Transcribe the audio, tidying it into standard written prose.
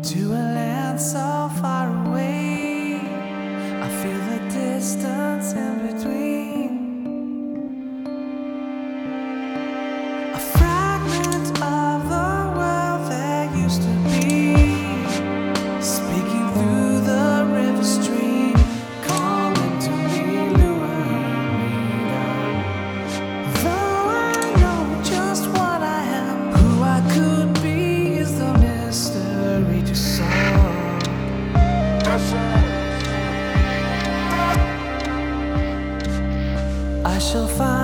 to a land so far away. I feel the distance in between. A fragment of the world that used to be, speaking through the river stream, calling to me, luring me down. Though I know just what I am, who I could be is the mystery to solve. I shall find